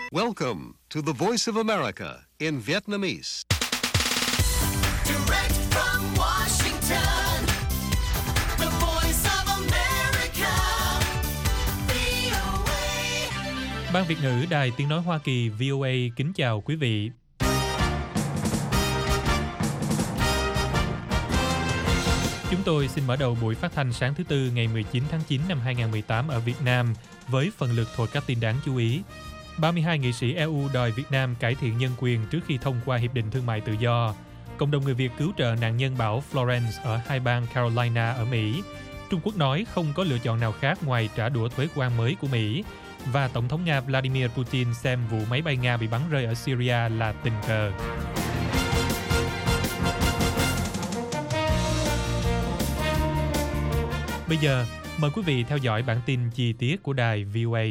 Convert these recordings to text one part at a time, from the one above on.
Welcome to the Voice of America in Vietnamese. Direct from Washington, the Voice of America, VOA. Ban Việt ngữ Đài Tiếng nói Hoa Kỳ VOA kính chào quý vị. Chúng tôi xin mở đầu buổi phát thanh sáng thứ Tư ngày 19 tháng 9 năm 2018 ở Việt Nam với phần lượt thuộc các tin đáng chú ý. 32 nghị sĩ EU đòi Việt Nam cải thiện nhân quyền trước khi thông qua Hiệp định Thương mại Tự do. Cộng đồng người Việt cứu trợ nạn nhân bão Florence ở hai bang Carolina ở Mỹ. Trung Quốc nói không có lựa chọn nào khác ngoài trả đũa thuế quan mới của Mỹ. Và Tổng thống Nga Vladimir Putin xem vụ máy bay Nga bị bắn rơi ở Syria là tình cờ. Bây giờ, mời quý vị theo dõi bản tin chi tiết của đài VOA.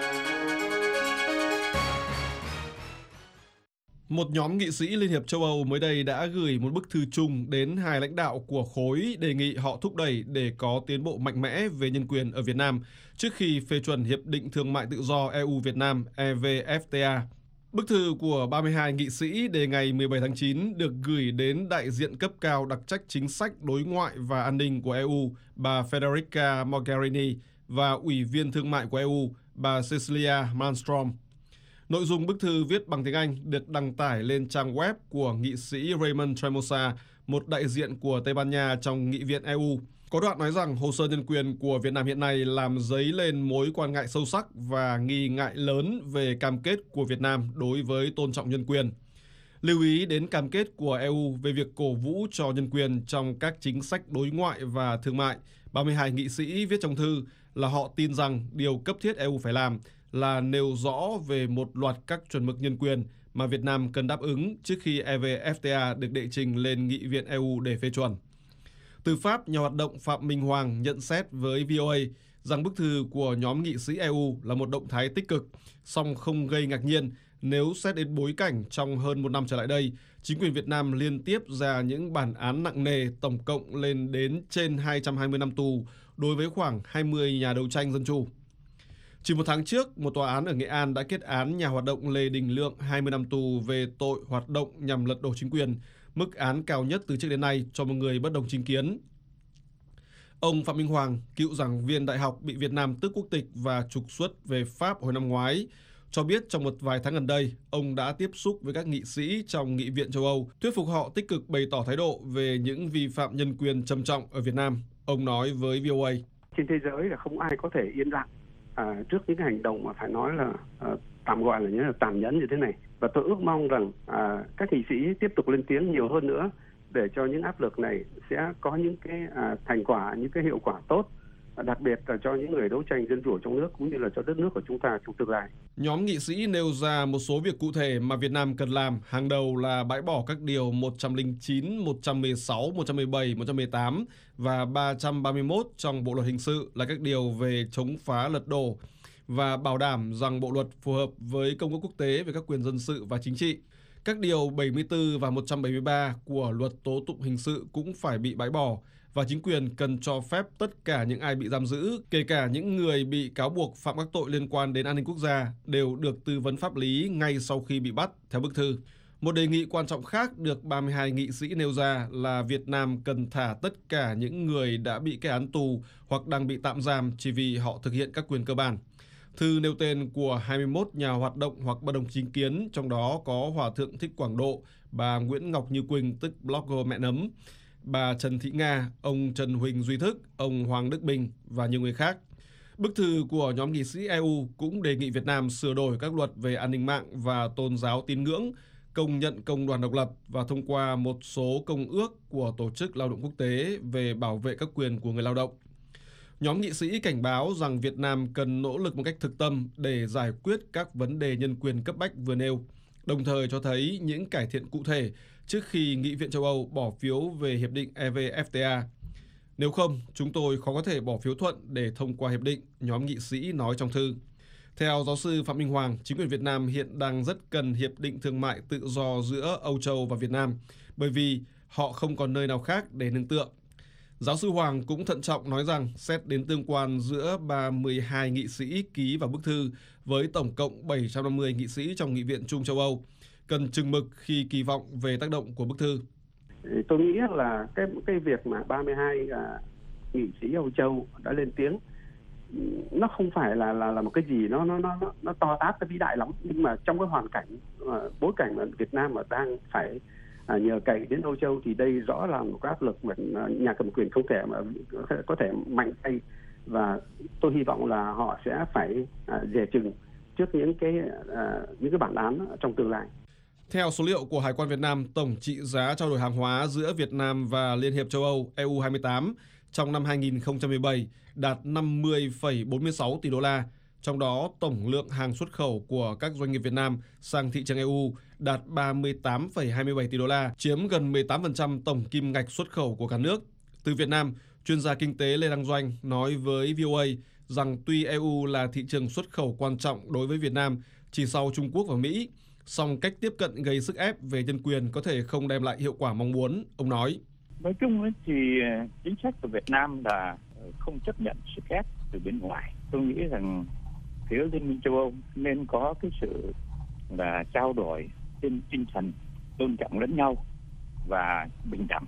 Một nhóm nghị sĩ Liên hiệp châu Âu mới đây đã gửi một bức thư chung đến hai lãnh đạo của khối đề nghị họ thúc đẩy để có tiến bộ mạnh mẽ về nhân quyền ở Việt Nam trước khi phê chuẩn Hiệp định Thương mại Tự do EU-Việt Nam EVFTA. Bức thư của 32 nghị sĩ đề ngày 17 tháng 9 được gửi đến đại diện cấp cao đặc trách chính sách đối ngoại và an ninh của EU, bà Federica Mogherini, và Ủy viên Thương mại của EU, bà Cecilia Malmström. Nội dung bức thư viết bằng tiếng Anh được đăng tải lên trang web của nghị sĩ Raymond Tremosa, một đại diện của Tây Ban Nha trong Nghị viện EU. Có đoạn nói rằng hồ sơ nhân quyền của Việt Nam hiện nay làm dấy lên mối quan ngại sâu sắc và nghi ngại lớn về cam kết của Việt Nam đối với tôn trọng nhân quyền. Lưu ý đến cam kết của EU về việc cổ vũ cho nhân quyền trong các chính sách đối ngoại và thương mại. 32 nghị sĩ viết trong thư là họ tin rằng điều cấp thiết EU phải làm là nêu rõ về một loạt các chuẩn mực nhân quyền mà Việt Nam cần đáp ứng trước khi EVFTA được đệ trình lên Nghị viện EU để phê chuẩn. Từ Pháp, nhà hoạt động Phạm Minh Hoàng nhận xét với VOA rằng bức thư của nhóm nghị sĩ EU là một động thái tích cực, song không gây ngạc nhiên nếu xét đến bối cảnh trong hơn một năm trở lại đây, chính quyền Việt Nam liên tiếp ra những bản án nặng nề tổng cộng lên đến trên 220 năm tù đối với khoảng 20 nhà đấu tranh dân chủ. Chỉ một tháng trước, một tòa án ở Nghệ An đã kết án nhà hoạt động Lê Đình Lượng 20 năm tù về tội hoạt động nhằm lật đổ chính quyền, mức án cao nhất từ trước đến nay cho một người bất đồng chính kiến. Ông Phạm Minh Hoàng, cựu giảng viên đại học bị Việt Nam tước quốc tịch và trục xuất về Pháp hồi năm ngoái, cho biết trong một vài tháng gần đây, ông đã tiếp xúc với các nghị sĩ trong Nghị viện châu Âu, thuyết phục họ tích cực bày tỏ thái độ về những vi phạm nhân quyền trầm trọng ở Việt Nam. Ông nói với VOA. Trên thế giới là không ai có thể yên lặng trước những hành động mà phải nói là tạm gọi là những tàn nhẫn như thế này. Và tôi ước mong rằng các nghị sĩ tiếp tục lên tiếng nhiều hơn nữa để cho những áp lực này sẽ có những cái thành quả, những cái hiệu quả tốt, đặc biệt là cho những người đấu tranh dân chủ trong nước cũng như là cho đất nước của chúng ta trong tương lai. Nhóm nghị sĩ nêu ra một số việc cụ thể mà Việt Nam cần làm. Hàng đầu là bãi bỏ các điều 109, 116, 117, 118 và 331 trong Bộ luật hình sự là các điều về chống phá lật đổ và bảo đảm rằng bộ luật phù hợp với công ước quốc tế về các quyền dân sự và chính trị. Các điều 74 và 173 của luật tố tụng hình sự cũng phải bị bãi bỏ và chính quyền cần cho phép tất cả những ai bị giam giữ, kể cả những người bị cáo buộc phạm các tội liên quan đến an ninh quốc gia, đều được tư vấn pháp lý ngay sau khi bị bắt, theo bức thư. Một đề nghị quan trọng khác được 32 nghị sĩ nêu ra là Việt Nam cần thả tất cả những người đã bị kết án tù hoặc đang bị tạm giam chỉ vì họ thực hiện các quyền cơ bản. Thư nêu tên của 21 nhà hoạt động hoặc bất đồng chính kiến, trong đó có Hòa thượng Thích Quảng Độ, bà Nguyễn Ngọc Như Quỳnh tức blogger Mẹ Nấm, bà Trần Thị Nga, ông Trần Huỳnh Duy Thức, ông Hoàng Đức Bình và nhiều người khác. Bức thư của nhóm nghị sĩ EU cũng đề nghị Việt Nam sửa đổi các luật về an ninh mạng và tôn giáo tín ngưỡng, công nhận công đoàn độc lập và thông qua một số công ước của Tổ chức Lao động Quốc tế về bảo vệ các quyền của người lao động. Nhóm nghị sĩ cảnh báo rằng Việt Nam cần nỗ lực một cách thực tâm để giải quyết các vấn đề nhân quyền cấp bách vừa nêu, đồng thời cho thấy những cải thiện cụ thể trước khi Nghị viện châu Âu bỏ phiếu về Hiệp định EVFTA. Nếu không, chúng tôi khó có thể bỏ phiếu thuận để thông qua hiệp định, nhóm nghị sĩ nói trong thư. Theo giáo sư Phạm Minh Hoàng, chính quyền Việt Nam hiện đang rất cần hiệp định thương mại tự do giữa Âu Châu và Việt Nam, bởi vì họ không còn nơi nào khác để nương tựa. Giáo sư Hoàng cũng thận trọng nói rằng xét đến tương quan giữa 32 nghị sĩ ký vào bức thư với tổng cộng 750 nghị sĩ trong Nghị viện Chung châu Âu, cần chừng mực khi kỳ vọng về tác động của bức thư. Tôi nghĩ là cái việc mà 32 nghị sĩ Âu Châu đã lên tiếng nó không phải là một cái gì nó to tát, nó vĩ đại lắm, nhưng mà trong cái hoàn cảnh bối cảnh mà Việt Nam mà đang phải nhờ cậy đến Âu Châu thì đây rõ là một cái áp lực mà nhà cầm quyền không thể mà có thể mạnh tay, và tôi hy vọng là họ sẽ phải dè chừng trước những cái bản án trong tương lai. Theo số liệu của Hải quan Việt Nam, tổng trị giá trao đổi hàng hóa giữa Việt Nam và Liên hiệp châu Âu EU28 trong năm 2017 đạt 50,46 tỷ đô la. Trong đó, tổng lượng hàng xuất khẩu của các doanh nghiệp Việt Nam sang thị trường EU đạt 38,27 tỷ đô la, chiếm gần 18% tổng kim ngạch xuất khẩu của cả nước. Từ Việt Nam, chuyên gia kinh tế Lê Đăng Doanh nói với VOA rằng tuy EU là thị trường xuất khẩu quan trọng đối với Việt Nam chỉ sau Trung Quốc và Mỹ, song cách tiếp cận gây sức ép về nhân quyền có thể không đem lại hiệu quả mong muốn, ông nói. Nói chung thì chính sách của Việt Nam là không chấp nhận sức ép từ bên ngoài. Tôi nghĩ rằng phía Liên minh châu Âu nên có cái sự là trao đổi trên tinh thần tôn trọng lẫn nhau và bình đẳng,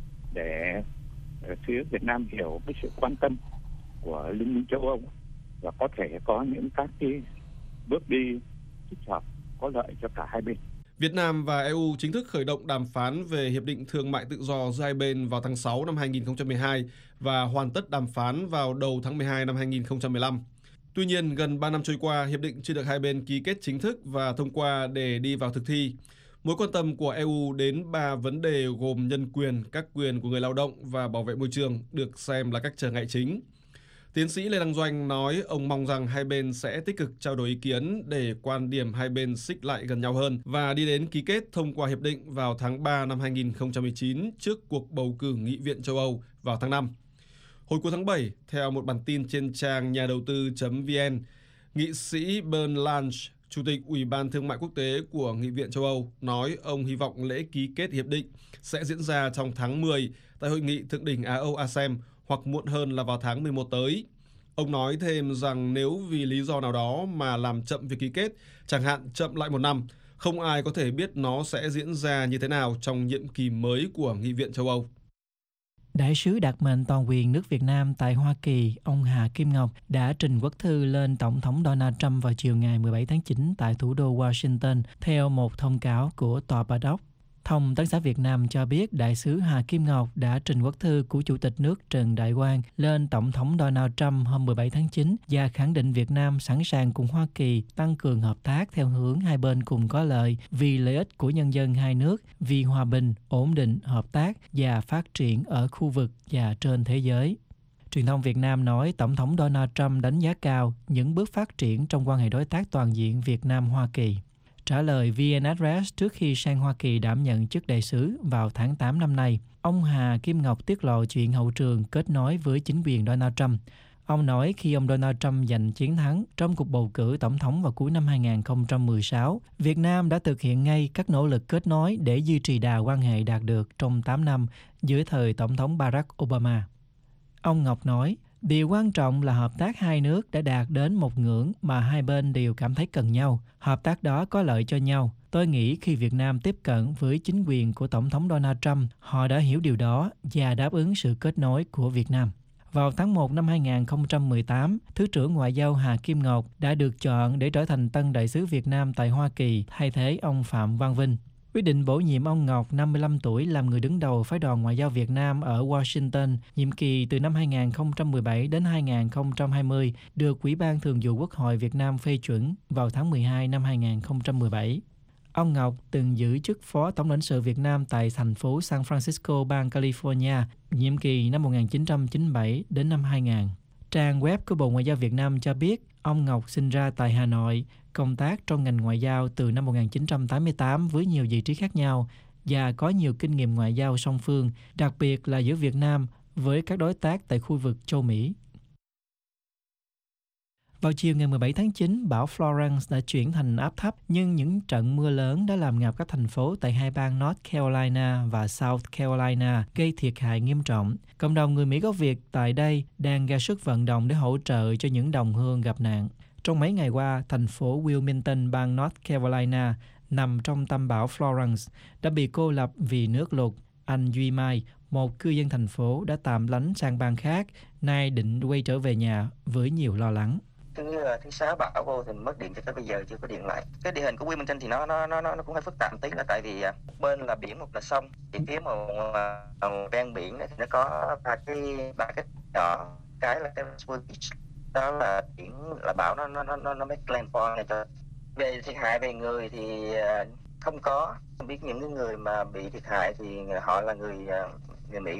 để phía Việt Nam hiểu cái sự quan tâm của Liên minh châu Âu và có thể có những các cái bước đi thích hợp có lợi cho cả hai bên. Việt Nam và EU chính thức khởi động đàm phán về Hiệp định Thương mại Tự do giữa hai bên vào tháng 6 năm 2012 và hoàn tất đàm phán vào đầu tháng 12 năm 2015. Tuy nhiên, gần 3 năm trôi qua, hiệp định chưa được hai bên ký kết chính thức và thông qua để đi vào thực thi. Mối quan tâm của EU đến 3 vấn đề gồm nhân quyền, các quyền của người lao động và bảo vệ môi trường được xem là các trở ngại chính. Tiến sĩ Lê Đăng Doanh nói ông mong rằng hai bên sẽ tích cực trao đổi ý kiến để quan điểm hai bên xích lại gần nhau hơn và đi đến ký kết thông qua hiệp định vào tháng 3 năm 2019 trước cuộc bầu cử Nghị viện châu Âu vào tháng 5. Hồi cuối tháng 7, theo một bản tin trên trang nhà đầu tư.vn, nghị sĩ Bernd Lange, Chủ tịch Ủy ban Thương mại Quốc tế của Nghị viện châu Âu, nói ông hy vọng lễ ký kết hiệp định sẽ diễn ra trong tháng 10 tại Hội nghị Thượng đỉnh Á-Âu-ASEM hoặc muộn hơn là vào tháng 11 tới. Ông nói thêm rằng nếu vì lý do nào đó mà làm chậm việc ký kết, chẳng hạn chậm lại 1 năm, không ai có thể biết nó sẽ diễn ra như thế nào trong nhiệm kỳ mới của Nghị viện châu Âu. Đại sứ đặc mệnh toàn quyền nước Việt Nam tại Hoa Kỳ, ông Hà Kim Ngọc đã trình quốc thư lên Tổng thống Donald Trump vào chiều ngày 17 tháng 9 tại thủ đô Washington theo một thông cáo của Tòa Bạch Ốc. Thông tấn xã Việt Nam cho biết đại sứ Hà Kim Ngọc đã trình quốc thư của Chủ tịch nước Trần Đại Quang lên Tổng thống Donald Trump hôm 17 tháng 9 và khẳng định Việt Nam sẵn sàng cùng Hoa Kỳ tăng cường hợp tác theo hướng hai bên cùng có lợi vì lợi ích của nhân dân hai nước, vì hòa bình, ổn định, hợp tác và phát triển ở khu vực và trên thế giới. Truyền thông Việt Nam nói Tổng thống Donald Trump đánh giá cao những bước phát triển trong quan hệ đối tác toàn diện Việt Nam-Hoa Kỳ. Trả lời VN Express trước khi sang Hoa Kỳ đảm nhận chức đại sứ vào tháng 8 năm nay, ông Hà Kim Ngọc tiết lộ chuyện hậu trường kết nối với chính quyền Donald Trump. Ông nói khi ông Donald Trump giành chiến thắng trong cuộc bầu cử tổng thống vào cuối năm 2016, Việt Nam đã thực hiện ngay các nỗ lực kết nối để duy trì đà quan hệ đạt được trong 8 năm dưới thời Tổng thống Barack Obama. Ông Ngọc nói, điều quan trọng là hợp tác hai nước đã đạt đến một ngưỡng mà hai bên đều cảm thấy cần nhau. Hợp tác đó có lợi cho nhau. Tôi nghĩ khi Việt Nam tiếp cận với chính quyền của Tổng thống Donald Trump, họ đã hiểu điều đó và đáp ứng sự kết nối của Việt Nam. Vào tháng 1 năm 2018, Thứ trưởng Ngoại giao Hà Kim Ngọc đã được chọn để trở thành tân đại sứ Việt Nam tại Hoa Kỳ thay thế ông Phạm Văn Vinh. Quyết định bổ nhiệm ông Ngọc, 55 tuổi, làm người đứng đầu phái đoàn Ngoại giao Việt Nam ở Washington, nhiệm kỳ từ năm 2017 đến 2020, được Ủy ban Thường vụ Quốc hội Việt Nam phê chuẩn vào tháng 12 năm 2017. Ông Ngọc từng giữ chức Phó Tổng lãnh sự Việt Nam tại thành phố San Francisco, bang California, nhiệm kỳ năm 1997 đến năm 2000. Trang web của Bộ Ngoại giao Việt Nam cho biết ông Ngọc sinh ra tại Hà Nội, công tác trong ngành ngoại giao từ năm 1988 với nhiều vị trí khác nhau và có nhiều kinh nghiệm ngoại giao song phương, đặc biệt là giữa Việt Nam với các đối tác tại khu vực châu Mỹ. Vào chiều ngày 17 tháng 9, bão Florence đã chuyển thành áp thấp, nhưng những trận mưa lớn đã làm ngập các thành phố tại hai bang North Carolina và South Carolina, gây thiệt hại nghiêm trọng. Cộng đồng người Mỹ gốc Việt tại đây đang ra sức vận động để hỗ trợ cho những đồng hương gặp nạn. Trong mấy ngày qua, thành phố Wilmington, bang North Carolina, nằm trong tâm bão Florence, đã bị cô lập vì nước lụt. Anh Duy Mai, một cư dân thành phố đã tạm lánh sang bang khác, nay định quay trở về nhà với nhiều lo lắng. Thứ sáu bão vô thì mất điện cho tới bây giờ chưa có điện lại. Cái địa hình của Wilmington thì nó cũng hơi phức tạp một tí, là tại vì bên là biển, một là sông, thì phía một ven biển này thì nó có ba cái nhỏ, cái là cái đó là biển, là bão nó make landfall này. Cho về thiệt hại về người thì không có. Không biết những cái người mà bị thiệt hại thì họ là người Mỹ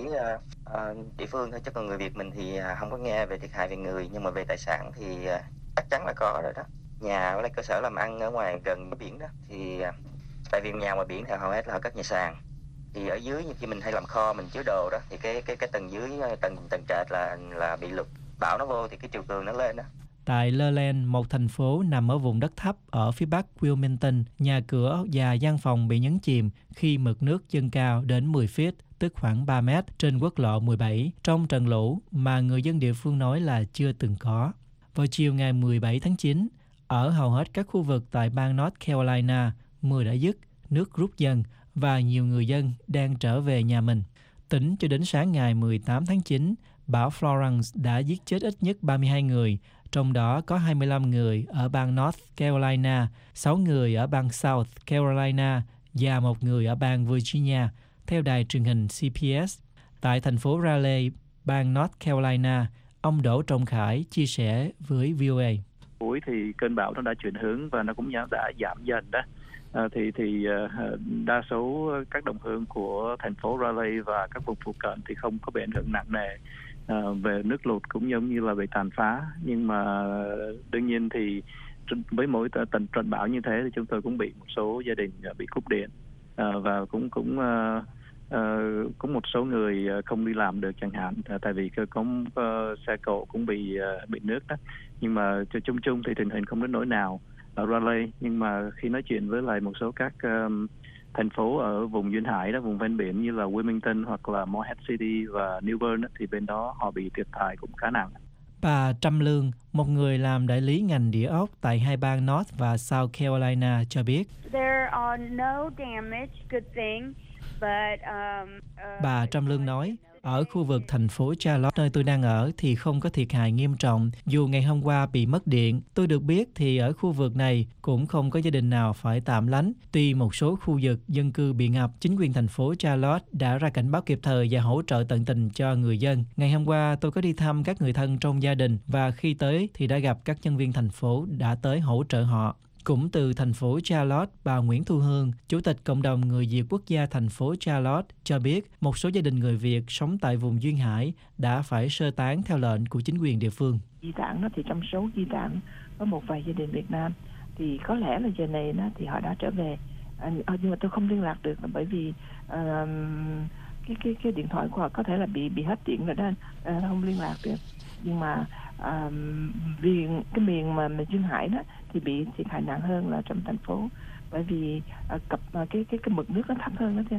địa phương thôi, chứ còn người Việt mình thì không có nghe về thiệt hại về người, nhưng mà về tài sản thì chắc chắn là có rồi đó. Nhà với lại cơ sở làm ăn ở ngoài gần biển đó, thì tại vì nhà ngoài biển thì hầu hết là họ cất nhà sàn, thì ở dưới như khi mình hay làm kho mình chứa đồ đó, thì cái tầng dưới, tầng trệt là bị lụt, bão nó vô thì cái chiều cường nó lên đó. Tại Leland, một thành phố nằm ở vùng đất thấp ở phía bắc Wilmington, nhà cửa và văn phòng bị nhấn chìm khi mực nước dâng cao đến 10 feet, tức khoảng 3 mét trên quốc lộ 17, trong trận lũ mà người dân địa phương nói là chưa từng có. Vào chiều ngày 17 tháng 9, ở hầu hết các khu vực tại bang North Carolina, mưa đã dứt, nước rút dần và nhiều người dân đang trở về nhà mình. Tính cho đến sáng ngày 18 tháng 9, bão Florence đã giết chết ít nhất 32 người, trong đó có 25 người ở bang North Carolina, 6 người ở bang South Carolina và 1 người ở bang Virginia, theo đài truyền hình CBS. Tại thành phố Raleigh, bang North Carolina, ông Đỗ Trọng Khải chia sẻ với VOA. Cuối thì cơn bão nó đã chuyển hướng và nó cũng đã giảm dần đó. Đa số các đồng hương của thành phố Raleigh và các vùng phụ cận thì không có bị ảnh hưởng nặng nề về nước lụt cũng giống như là về tàn phá, nhưng mà đương nhiên thì với mỗi trận bão như thế thì chúng tôi cũng bị một số gia đình bị cúp điện, và cũng có một số người không đi làm được chẳng hạn, tại vì có xe cộ cũng bị nước đó. Nhưng mà chung thì tình hình không đến nỗi nào ở Raleigh, nhưng mà khi nói chuyện với lại một số các thành phố ở vùng duyên hải đó, vùng ven biển như là Wilmington hoặc là Morehead City và New Bern đó, thì bên đó họ bị thiệt hại cũng khá nặng. Bà Trâm Lương, một người làm đại lý ngành địa ốc tại hai bang North và South Carolina cho biết. Bà Trâm Lương nói, ở khu vực thành phố Charlotte nơi tôi đang ở thì không có thiệt hại nghiêm trọng, dù ngày hôm qua bị mất điện. Tôi được biết thì ở khu vực này cũng không có gia đình nào phải tạm lánh. Tuy một số khu vực dân cư bị ngập, chính quyền thành phố Charlotte đã ra cảnh báo kịp thời và hỗ trợ tận tình cho người dân. Ngày hôm qua tôi có đi thăm các người thân trong gia đình và khi tới thì đã gặp các nhân viên thành phố đã tới hỗ trợ họ. Cũng từ thành phố Charlotte, bà Nguyễn Thu Hương, Chủ tịch Cộng đồng Người Việt Quốc gia thành phố Charlotte cho biết một số gia đình người Việt sống tại vùng duyên hải đã phải sơ tán theo lệnh của chính quyền địa phương. Di tản thì trong số di tản có một vài gia đình Việt Nam thì có lẽ là giờ này thì họ đã trở về, nhưng mà tôi không liên lạc được bởi vì cái điện thoại của họ có thể là bị hết điện rồi đó, không liên lạc được. Nhưng mà vì cái miền mà duyên hải đó thì bị thiệt hại nặng hơn là trong thành phố, bởi vì cái mực nước nó thấp hơn đó chứ.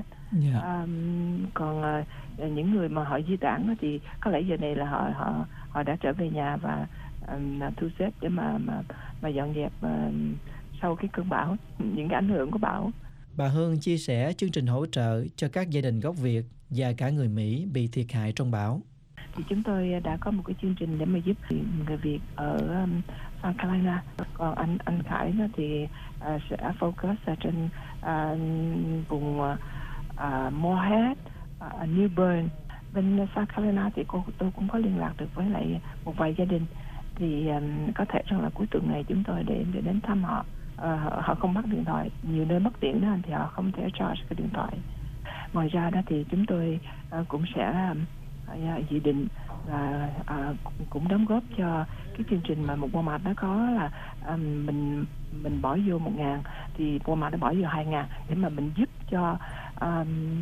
Còn những người mà họ di tản đó thì có lẽ giờ này là họ đã trở về nhà và thu xếp để mà dọn dẹp sau cái cơn bão, những cái ảnh hưởng của bão. Bà Hương chia sẻ chương trình hỗ trợ cho các gia đình gốc Việt và cả người Mỹ bị thiệt hại trong bão. Thì chúng tôi đã có một cái chương trình để mà giúp người Việt ở South Carolina. Còn anh Khải thì sẽ focus ở trên vùng Morehead, New Bern. Bên South Carolina thì tôi cũng có liên lạc được với lại một vài gia đình. Thì có thể rằng là cuối tuần này chúng tôi để đến thăm họ. Họ không bắt điện thoại, nhiều nơi mất điện đó thì họ không thể charge cái điện thoại. Ngoài ra đó thì chúng tôi cũng sẽ dự định là cũng đóng góp cho cái chương trình mà một Walmart nó có là mình bỏ vô 1.000 thì Walmart nó bỏ vô 2.000 để mà mình giúp cho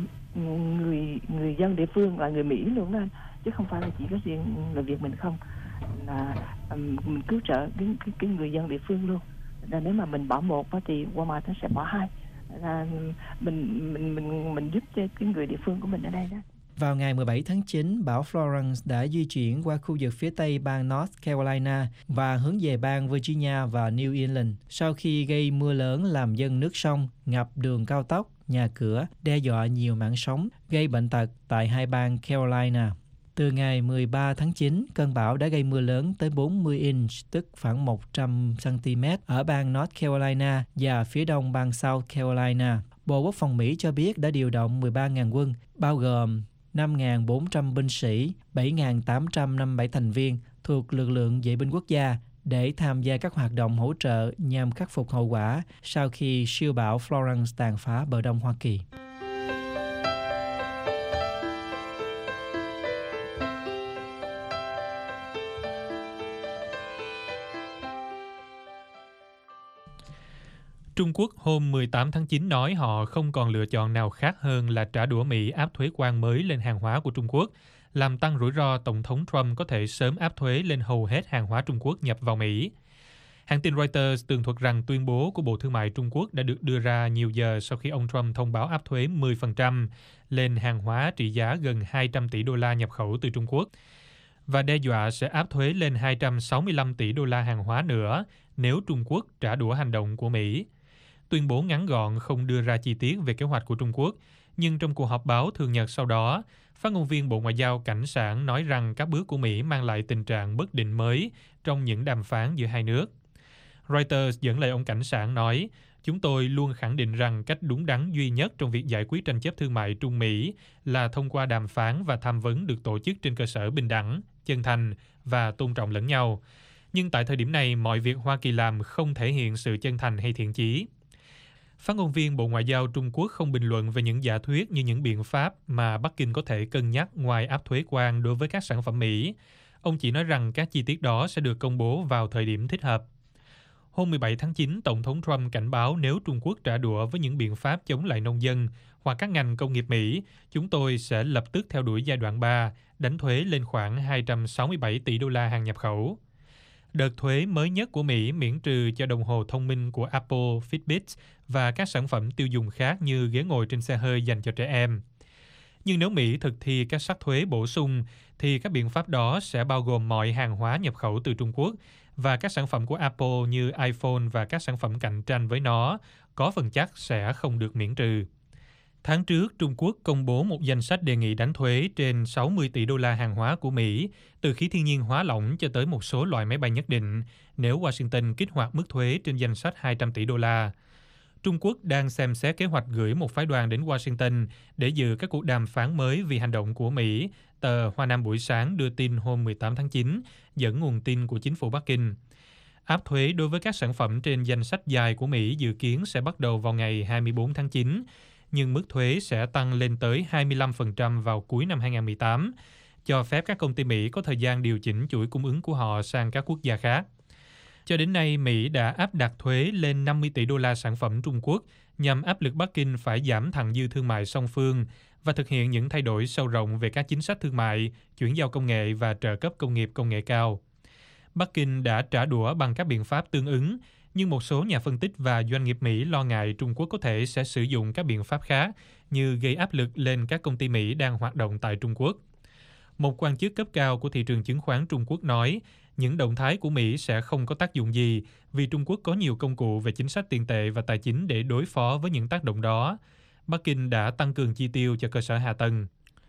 người dân địa phương là người Mỹ luôn đó, chứ không phải là chỉ có riêng người Việt mình không. mình cứu trợ cái người dân địa phương luôn. Là nếu mà mình bỏ một thì Walmart nó sẽ bỏ hai. Là mình giúp cho cái người địa phương của mình ở đây đó. Vào ngày 17 tháng 9, bão Florence đã di chuyển qua khu vực phía tây bang North Carolina và hướng về bang Virginia và New England sau khi gây mưa lớn làm dâng nước sông, ngập đường cao tốc, nhà cửa, đe dọa nhiều mạng sống, gây bệnh tật tại hai bang Carolina. Từ ngày 13 tháng 9, cơn bão đã gây mưa lớn tới 40 inch, tức khoảng 100 cm ở bang North Carolina và phía đông bang South Carolina. Bộ Quốc phòng Mỹ cho biết đã điều động 13.000 quân, bao gồm 5.400 binh sĩ, 7.857 thành viên thuộc lực lượng vệ binh quốc gia để tham gia các hoạt động hỗ trợ nhằm khắc phục hậu quả sau khi siêu bão Florence tàn phá bờ đông Hoa Kỳ. Trung Quốc hôm 18 tháng 9 nói họ không còn lựa chọn nào khác hơn là trả đũa Mỹ áp thuế quan mới lên hàng hóa của Trung Quốc, làm tăng rủi ro Tổng thống Trump có thể sớm áp thuế lên hầu hết hàng hóa Trung Quốc nhập vào Mỹ. Hãng tin Reuters tường thuật rằng tuyên bố của Bộ Thương mại Trung Quốc đã được đưa ra nhiều giờ sau khi ông Trump thông báo áp thuế 10% lên hàng hóa trị giá gần 200 tỷ đô la nhập khẩu từ Trung Quốc và đe dọa sẽ áp thuế lên 265 tỷ đô la hàng hóa nữa nếu Trung Quốc trả đũa hành động của Mỹ. Tuyên bố ngắn gọn không đưa ra chi tiết về kế hoạch của Trung Quốc, nhưng trong cuộc họp báo thường nhật sau đó, phát ngôn viên Bộ Ngoại giao Cảnh Sảng nói rằng các bước của Mỹ mang lại tình trạng bất định mới trong những đàm phán giữa hai nước. Reuters dẫn lời ông Cảnh Sảng nói, chúng tôi luôn khẳng định rằng cách đúng đắn duy nhất trong việc giải quyết tranh chấp thương mại Trung Mỹ là thông qua đàm phán và tham vấn được tổ chức trên cơ sở bình đẳng, chân thành và tôn trọng lẫn nhau. Nhưng tại thời điểm này, mọi việc Hoa Kỳ làm không thể hiện sự chân thành hay thiện chí. Phát ngôn viên Bộ Ngoại giao Trung Quốc không bình luận về những giả thuyết như những biện pháp mà Bắc Kinh có thể cân nhắc ngoài áp thuế quan đối với các sản phẩm Mỹ. Ông chỉ nói rằng các chi tiết đó sẽ được công bố vào thời điểm thích hợp. Hôm 17 tháng 9, Tổng thống Trump cảnh báo nếu Trung Quốc trả đũa với những biện pháp chống lại nông dân hoặc các ngành công nghiệp Mỹ, chúng tôi sẽ lập tức theo đuổi giai đoạn 3, đánh thuế lên khoảng 267 tỷ đô la hàng nhập khẩu. Đợt thuế mới nhất của Mỹ miễn trừ cho đồng hồ thông minh của Apple, Fitbit và các sản phẩm tiêu dùng khác như ghế ngồi trên xe hơi dành cho trẻ em. Nhưng nếu Mỹ thực thi các sắc thuế bổ sung, thì các biện pháp đó sẽ bao gồm mọi hàng hóa nhập khẩu từ Trung Quốc và các sản phẩm của Apple như iPhone và các sản phẩm cạnh tranh với nó có phần chắc sẽ không được miễn trừ. Tháng trước, Trung Quốc công bố một danh sách đề nghị đánh thuế trên 60 tỷ đô la hàng hóa của Mỹ, từ khí thiên nhiên hóa lỏng cho tới một số loại máy bay nhất định, nếu Washington kích hoạt mức thuế trên danh sách 200 tỷ đô la. Trung Quốc đang xem xét kế hoạch gửi một phái đoàn đến Washington để dự các cuộc đàm phán mới vì hành động của Mỹ, tờ Hoa Nam buổi sáng đưa tin hôm 18 tháng 9, dẫn nguồn tin của chính phủ Bắc Kinh. Áp thuế đối với các sản phẩm trên danh sách dài của Mỹ dự kiến sẽ bắt đầu vào ngày 24 tháng 9, nhưng mức thuế sẽ tăng lên tới 25% vào cuối năm 2018, cho phép các công ty Mỹ có thời gian điều chỉnh chuỗi cung ứng của họ sang các quốc gia khác. Cho đến nay, Mỹ đã áp đặt thuế lên 50 tỷ đô la sản phẩm Trung Quốc nhằm áp lực Bắc Kinh phải giảm thặng dư thương mại song phương và thực hiện những thay đổi sâu rộng về các chính sách thương mại, chuyển giao công nghệ và trợ cấp công nghiệp công nghệ cao. Bắc Kinh đã trả đũa bằng các biện pháp tương ứng, nhưng một số nhà phân tích và doanh nghiệp Mỹ lo ngại Trung Quốc có thể sẽ sử dụng các biện pháp khác như gây áp lực lên các công ty Mỹ đang hoạt động tại Trung Quốc. Một quan chức cấp cao của thị trường chứng khoán Trung Quốc nói, những động thái của Mỹ sẽ không có tác dụng gì vì Trung Quốc có nhiều công cụ về chính sách tiền tệ và tài chính để đối phó với những tác động đó. Bắc Kinh đã tăng cường chi tiêu cho cơ sở hạ tầng.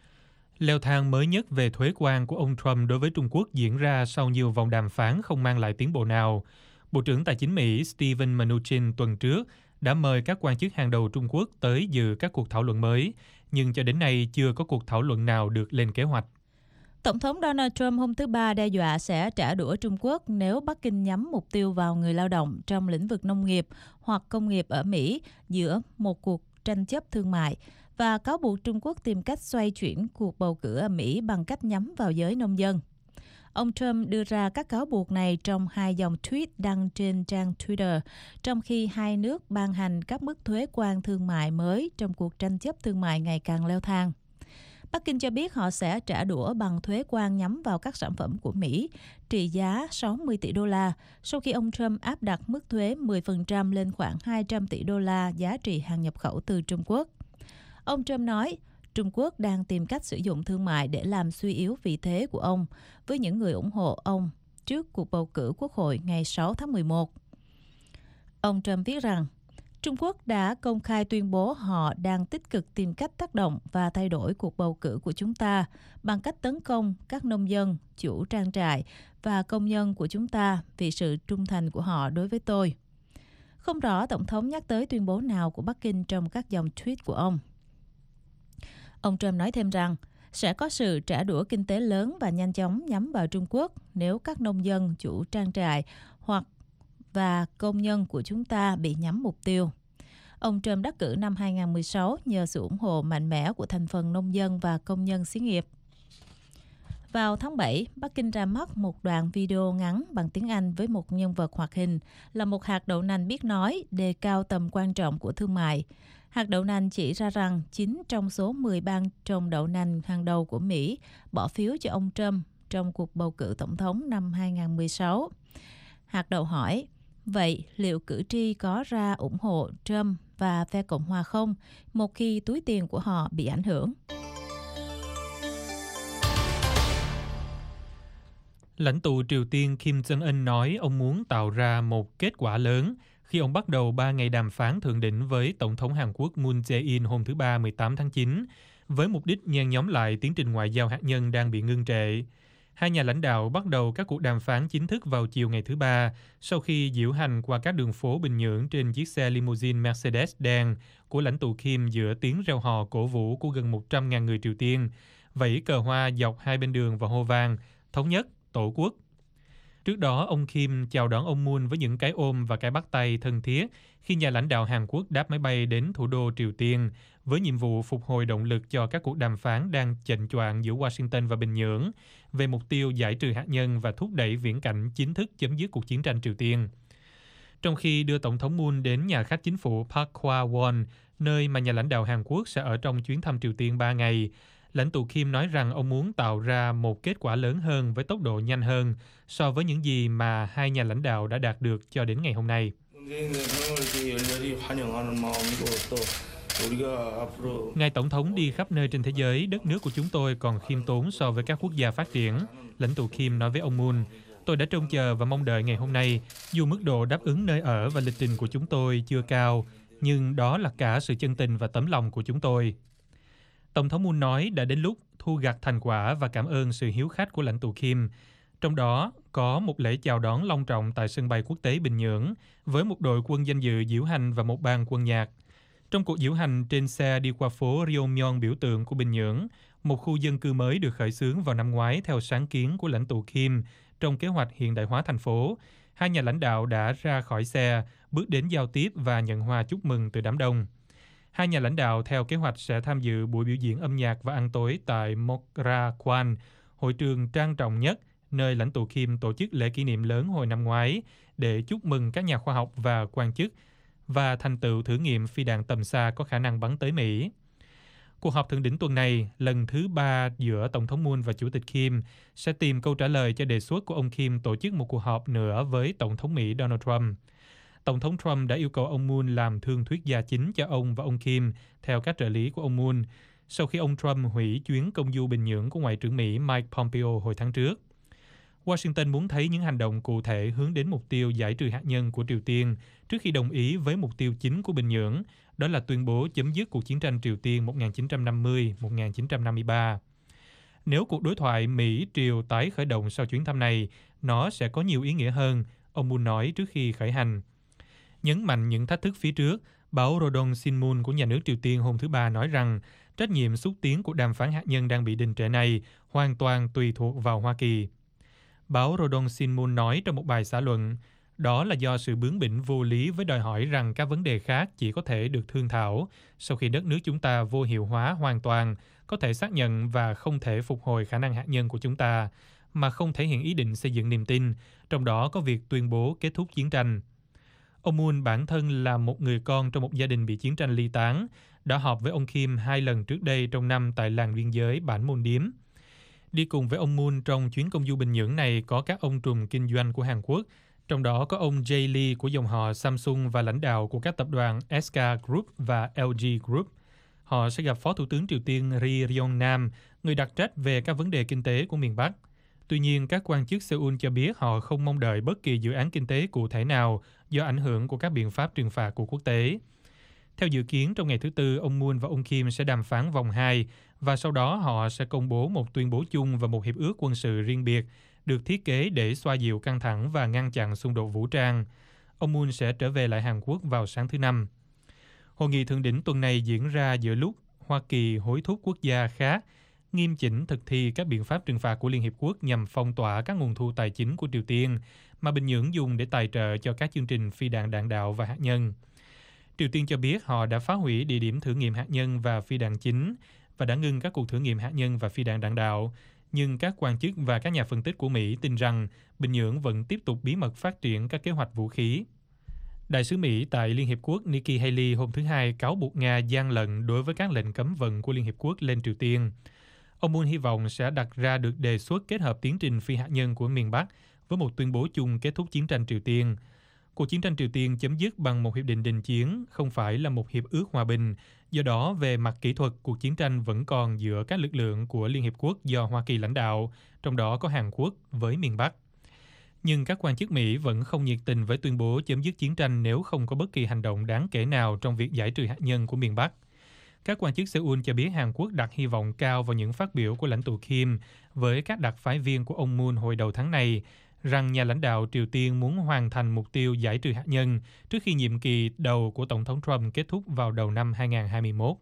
Leo thang mới nhất về thuế quan của ông Trump đối với Trung Quốc diễn ra sau nhiều vòng đàm phán không mang lại tiến bộ nào. Bộ trưởng Tài chính Mỹ Steven Mnuchin tuần trước đã mời các quan chức hàng đầu Trung Quốc tới dự các cuộc thảo luận mới, nhưng cho đến nay chưa có cuộc thảo luận nào được lên kế hoạch. Tổng thống Donald Trump hôm thứ Ba đe dọa sẽ trả đũa Trung Quốc nếu Bắc Kinh nhắm mục tiêu vào người lao động trong lĩnh vực nông nghiệp hoặc công nghiệp ở Mỹ giữa một cuộc tranh chấp thương mại và cáo buộc Trung Quốc tìm cách xoay chuyển cuộc bầu cử ở Mỹ bằng cách nhắm vào giới nông dân. Ông Trump đưa ra các cáo buộc này trong 2 dòng tweet đăng trên trang Twitter, trong khi hai nước ban hành các mức thuế quan thương mại mới trong cuộc tranh chấp thương mại ngày càng leo thang. Bắc Kinh cho biết họ sẽ trả đũa bằng thuế quan nhắm vào các sản phẩm của Mỹ trị giá 60 tỷ đô la sau khi ông Trump áp đặt mức thuế 10% lên khoảng 200 tỷ đô la giá trị hàng nhập khẩu từ Trung Quốc. Ông Trump nói, Trung Quốc đang tìm cách sử dụng thương mại để làm suy yếu vị thế của ông với những người ủng hộ ông trước cuộc bầu cử Quốc hội ngày 6 tháng 11. Ông Trump viết rằng, Trung Quốc đã công khai tuyên bố họ đang tích cực tìm cách tác động và thay đổi cuộc bầu cử của chúng ta bằng cách tấn công các nông dân, chủ trang trại và công nhân của chúng ta vì sự trung thành của họ đối với tôi. Không rõ Tổng thống nhắc tới tuyên bố nào của Bắc Kinh trong các dòng tweet của ông. Ông Trump nói thêm rằng sẽ có sự trả đũa kinh tế lớn và nhanh chóng nhắm vào Trung Quốc nếu các nông dân, chủ trang trại và công nhân của chúng ta bị nhắm mục tiêu. Ông Trump đắc cử năm 2016 nhờ sự ủng hộ mạnh mẽ của thành phần nông dân và công nhân xí nghiệp. Vào tháng 7, Bắc Kinh ra mắt một đoạn video ngắn bằng tiếng Anh với một nhân vật hoạt hình là một hạt đậu nành biết nói, đề cao tầm quan trọng của thương mại. Hạt đậu nành chỉ ra rằng 9 trong số 10 bang trồng đậu nành hàng đầu của Mỹ bỏ phiếu cho ông Trump trong cuộc bầu cử tổng thống năm 2016. Hạt đậu hỏi, vậy liệu cử tri có ra ủng hộ Trump và phe Cộng hòa không một khi túi tiền của họ bị ảnh hưởng? Lãnh tụ Triều Tiên Kim Jong-un nói ông muốn tạo ra một kết quả lớn khi ông bắt đầu 3 ngày đàm phán thượng đỉnh với Tổng thống Hàn Quốc Moon Jae-in hôm thứ Ba 18 tháng 9, với mục đích nhen nhóm lại tiến trình ngoại giao hạt nhân đang bị ngưng trệ. Hai nhà lãnh đạo bắt đầu các cuộc đàm phán chính thức vào chiều ngày thứ Ba, sau khi diễu hành qua các đường phố Bình Nhưỡng trên chiếc xe limousine Mercedes đen của lãnh tụ Kim giữa tiếng reo hò cổ vũ của gần 100.000 người Triều Tiên, vẫy cờ hoa dọc hai bên đường và hô vang, thống nhất, tổ quốc. Trước đó, ông Kim chào đón ông Moon với những cái ôm và cái bắt tay thân thiết khi nhà lãnh đạo Hàn Quốc đáp máy bay đến thủ đô Triều Tiên với nhiệm vụ phục hồi động lực cho các cuộc đàm phán đang chệnh choạng giữa Washington và Bình Nhưỡng về mục tiêu giải trừ hạt nhân và thúc đẩy viễn cảnh chính thức chấm dứt cuộc chiến tranh Triều Tiên. Trong khi đưa Tổng thống Moon đến nhà khách chính phủ Park Hwa-won, nơi mà nhà lãnh đạo Hàn Quốc sẽ ở trong chuyến thăm Triều Tiên 3 ngày, lãnh tụ Kim nói rằng ông muốn tạo ra một kết quả lớn hơn với tốc độ nhanh hơn so với những gì mà hai nhà lãnh đạo đã đạt được cho đến ngày hôm nay. Ngài Tổng thống đi khắp nơi trên thế giới, đất nước của chúng tôi còn khiêm tốn so với các quốc gia phát triển. Lãnh tụ Kim nói với ông Moon, tôi đã trông chờ và mong đợi ngày hôm nay, dù mức độ đáp ứng nơi ở và lịch trình của chúng tôi chưa cao, nhưng đó là cả sự chân tình và tấm lòng của chúng tôi. Tổng thống Moon nói đã đến lúc thu gặt thành quả và cảm ơn sự hiếu khách của lãnh tụ Kim. Trong đó có một lễ chào đón long trọng tại sân bay quốc tế Bình Nhưỡng với một đội quân danh dự diễu hành và một ban quân nhạc. Trong cuộc diễu hành trên xe đi qua phố Ryomyeong biểu tượng của Bình Nhưỡng, một khu dân cư mới được khởi xướng vào năm ngoái theo sáng kiến của lãnh tụ Kim trong kế hoạch hiện đại hóa thành phố. Hai nhà lãnh đạo đã ra khỏi xe, bước đến giao tiếp và nhận hoa chúc mừng từ đám đông. Hai nhà lãnh đạo theo kế hoạch sẽ tham dự buổi biểu diễn âm nhạc và ăn tối tại Mokra Kwan, hội trường trang trọng nhất, nơi lãnh tụ Kim tổ chức lễ kỷ niệm lớn hồi năm ngoái để chúc mừng các nhà khoa học và quan chức và thành tựu thử nghiệm phi đạn tầm xa có khả năng bắn tới Mỹ. Cuộc họp thượng đỉnh tuần này, lần thứ 3 giữa Tổng thống Moon và Chủ tịch Kim, sẽ tìm câu trả lời cho đề xuất của ông Kim tổ chức một cuộc họp nữa với Tổng thống Mỹ Donald Trump. Tổng thống Trump đã yêu cầu ông Moon làm thương thuyết gia chính cho ông và ông Kim theo các trợ lý của ông Moon, sau khi ông Trump hủy chuyến công du Bình Nhưỡng của Ngoại trưởng Mỹ Mike Pompeo hồi tháng trước. Washington muốn thấy những hành động cụ thể hướng đến mục tiêu giải trừ hạt nhân của Triều Tiên trước khi đồng ý với mục tiêu chính của Bình Nhưỡng, đó là tuyên bố chấm dứt cuộc chiến tranh Triều Tiên 1950-1953. Nếu cuộc đối thoại Mỹ-Triều tái khởi động sau chuyến thăm này, nó sẽ có nhiều ý nghĩa hơn, ông Moon nói trước khi khởi hành. Nhấn mạnh những thách thức phía trước, báo Rodong Sinmun của nhà nước Triều Tiên hôm thứ Ba nói rằng trách nhiệm xúc tiến cuộc đàm phán hạt nhân đang bị đình trệ này hoàn toàn tùy thuộc vào Hoa Kỳ. Báo Rodong Sinmun nói trong một bài xã luận, đó là do sự bướng bỉnh vô lý với đòi hỏi rằng các vấn đề khác chỉ có thể được thương thảo sau khi đất nước chúng ta vô hiệu hóa hoàn toàn, có thể xác nhận và không thể phục hồi khả năng hạt nhân của chúng ta, mà không thể hiện ý định xây dựng niềm tin, trong đó có việc tuyên bố kết thúc chiến tranh. Ông Moon bản thân là một người con trong một gia đình bị chiến tranh ly tán, đã họp với ông Kim 2 lần trước đây trong năm tại làng biên giới Bản Môn Điếm. Đi cùng với ông Moon trong chuyến công du Bình Nhưỡng này có các ông trùm kinh doanh của Hàn Quốc, trong đó có ông Jay Lee của dòng họ Samsung và lãnh đạo của các tập đoàn SK Group và LG Group. Họ sẽ gặp Phó Thủ tướng Triều Tiên Ri Yong Nam, người đặc trách về các vấn đề kinh tế của miền Bắc. Tuy nhiên, các quan chức Seoul cho biết họ không mong đợi bất kỳ dự án kinh tế cụ thể nào do ảnh hưởng của các biện pháp trừng phạt của quốc tế. Theo dự kiến, trong ngày thứ Tư, ông Moon và ông Kim sẽ đàm phán vòng 2 và sau đó họ sẽ công bố một tuyên bố chung và một hiệp ước quân sự riêng biệt được thiết kế để xoa dịu căng thẳng và ngăn chặn xung đột vũ trang. Ông Moon sẽ trở về lại Hàn Quốc vào sáng thứ Năm. Hội nghị thượng đỉnh tuần này diễn ra giữa lúc Hoa Kỳ hối thúc quốc gia khác nghiêm chỉnh thực thi các biện pháp trừng phạt của Liên Hiệp Quốc nhằm phong tỏa các nguồn thu tài chính của Triều Tiên mà Bình Nhưỡng dùng để tài trợ cho các chương trình phi đạn đạn đạo và hạt nhân. Triều Tiên cho biết họ đã phá hủy địa điểm thử nghiệm hạt nhân và phi đạn chính và đã ngưng các cuộc thử nghiệm hạt nhân và phi đạn đạn đạo. Nhưng các quan chức và các nhà phân tích của Mỹ tin rằng Bình Nhưỡng vẫn tiếp tục bí mật phát triển các kế hoạch vũ khí. Đại sứ Mỹ tại Liên Hiệp Quốc Nikki Haley hôm thứ Hai cáo buộc Nga gian lận đối với các lệnh cấm vận của Liên Hiệp Quốc lên Triều Tiên. Ông Moon hy vọng sẽ đặt ra được đề xuất kết hợp tiến trình phi hạt nhân của miền Bắc với một tuyên bố chung kết thúc chiến tranh Triều Tiên. Cuộc chiến tranh Triều Tiên chấm dứt bằng một hiệp định đình chiến, không phải là một hiệp ước hòa bình. Do đó, về mặt kỹ thuật, cuộc chiến tranh vẫn còn giữa các lực lượng của Liên Hiệp Quốc do Hoa Kỳ lãnh đạo, trong đó có Hàn Quốc với miền Bắc. Nhưng các quan chức Mỹ vẫn không nhiệt tình với tuyên bố chấm dứt chiến tranh nếu không có bất kỳ hành động đáng kể nào trong việc giải trừ hạt nhân của miền Bắc. Các quan chức Seoul cho biết Hàn Quốc đặt hy vọng cao vào những phát biểu của lãnh tụ Kim với các đặc phái viên của ông Moon hồi đầu tháng này, rằng nhà lãnh đạo Triều Tiên muốn hoàn thành mục tiêu giải trừ hạt nhân trước khi nhiệm kỳ đầu của Tổng thống Trump kết thúc vào đầu năm 2021.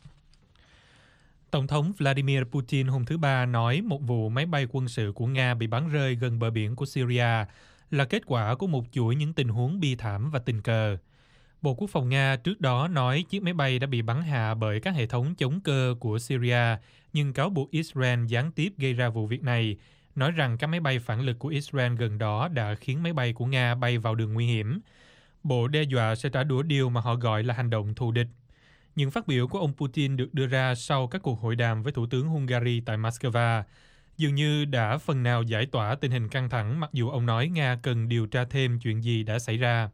Tổng thống Vladimir Putin hôm thứ Ba nói một vụ máy bay quân sự của Nga bị bắn rơi gần bờ biển của Syria là kết quả của một chuỗi những tình huống bi thảm và tình cờ. Bộ Quốc phòng Nga trước đó nói chiếc máy bay đã bị bắn hạ bởi các hệ thống chống cơ của Syria, nhưng cáo buộc Israel gián tiếp gây ra vụ việc này, nói rằng các máy bay phản lực của Israel gần đó đã khiến máy bay của Nga bay vào đường nguy hiểm. Bộ đe dọa sẽ trả đũa điều mà họ gọi là hành động thù địch. Những phát biểu của ông Putin được đưa ra sau các cuộc hội đàm với Thủ tướng Hungary tại Moscow, dường như đã phần nào giải tỏa tình hình căng thẳng, mặc dù ông nói Nga cần điều tra thêm chuyện gì đã xảy ra.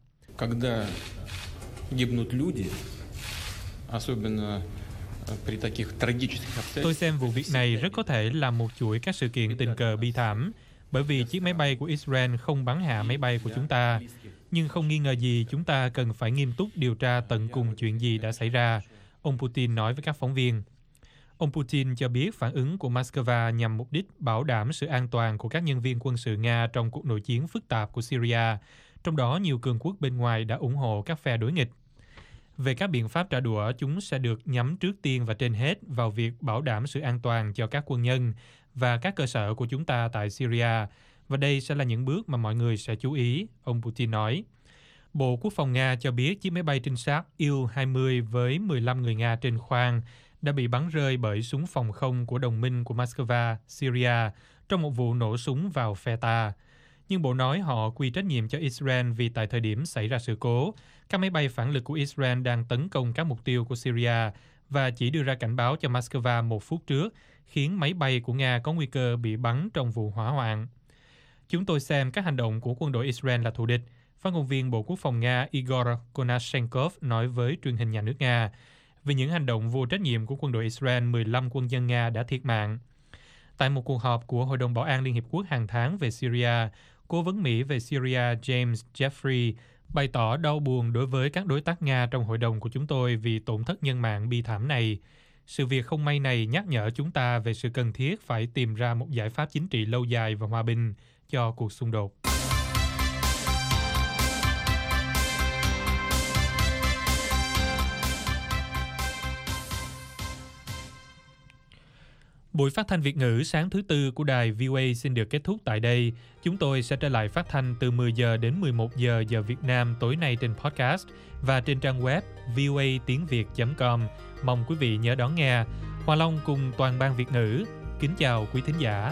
Tôi xem vụ việc này rất có thể là một chuỗi các sự kiện tình cờ bi thảm, bởi vì chiếc máy bay của Israel không bắn hạ máy bay của chúng ta. Nhưng không nghi ngờ gì chúng ta cần phải nghiêm túc điều tra tận cùng chuyện gì đã xảy ra, ông Putin nói với các phóng viên. Ông Putin cho biết phản ứng của Moscow nhằm mục đích bảo đảm sự an toàn của các nhân viên quân sự Nga trong cuộc nội chiến phức tạp của Syria, trong đó nhiều cường quốc bên ngoài đã ủng hộ các phe đối nghịch. Về các biện pháp trả đũa, chúng sẽ được nhắm trước tiên và trên hết vào việc bảo đảm sự an toàn cho các quân nhân và các cơ sở của chúng ta tại Syria, và đây sẽ là những bước mà mọi người sẽ chú ý, ông Putin nói. Bộ Quốc phòng Nga cho biết chiếc máy bay trinh sát Il-20 với 15 người Nga trên khoang đã bị bắn rơi bởi súng phòng không của đồng minh của Moscow, Syria, trong một vụ nổ súng vào Feta. Nhưng bộ nói họ quy trách nhiệm cho Israel vì tại thời điểm xảy ra sự cố, các máy bay phản lực của Israel đang tấn công các mục tiêu của Syria và chỉ đưa ra cảnh báo cho Moscow một phút trước, khiến máy bay của Nga có nguy cơ bị bắn trong vụ hỏa hoạn. Chúng tôi xem các hành động của quân đội Israel là thù địch, phát ngôn viên Bộ Quốc phòng Nga Igor Konashenkov nói với truyền hình nhà nước Nga. Vì những hành động vô trách nhiệm của quân đội Israel, 15 quân nhân Nga đã thiệt mạng. Tại một cuộc họp của Hội đồng Bảo an Liên Hiệp Quốc hàng tháng về Syria, Cố vấn Mỹ về Syria James Jeffrey bày tỏ đau buồn đối với các đối tác Nga trong hội đồng của chúng tôi vì tổn thất nhân mạng bi thảm này. Sự việc không may này nhắc nhở chúng ta về sự cần thiết phải tìm ra một giải pháp chính trị lâu dài và hòa bình cho cuộc xung đột. Buổi phát thanh Việt ngữ sáng thứ Tư của đài VOA xin được kết thúc tại đây. Chúng tôi sẽ trở lại phát thanh từ 10 giờ đến 11 giờ giờ Việt Nam tối nay trên podcast và trên trang web voatiengviet.com. Mong quý vị nhớ đón nghe. Hoa Long cùng toàn ban Việt ngữ kính chào quý thính giả.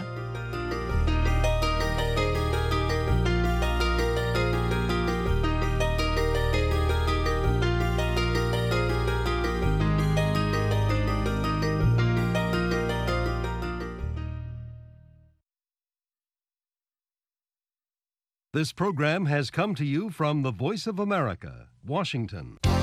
This program has come to you from the Voice of America, Washington.